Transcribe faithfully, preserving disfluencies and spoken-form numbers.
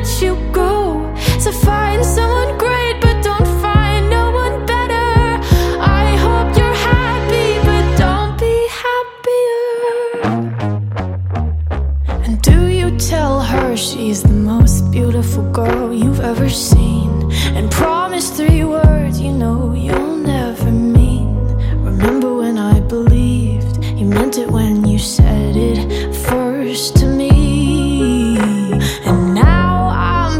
you go. So find someone great, but don't find no one better. I hope you're happy, but don't be happier. And do you tell her she's the most beautiful girl you've ever seen, and promise three words you know you'll never mean? Remember when I believed you meant it when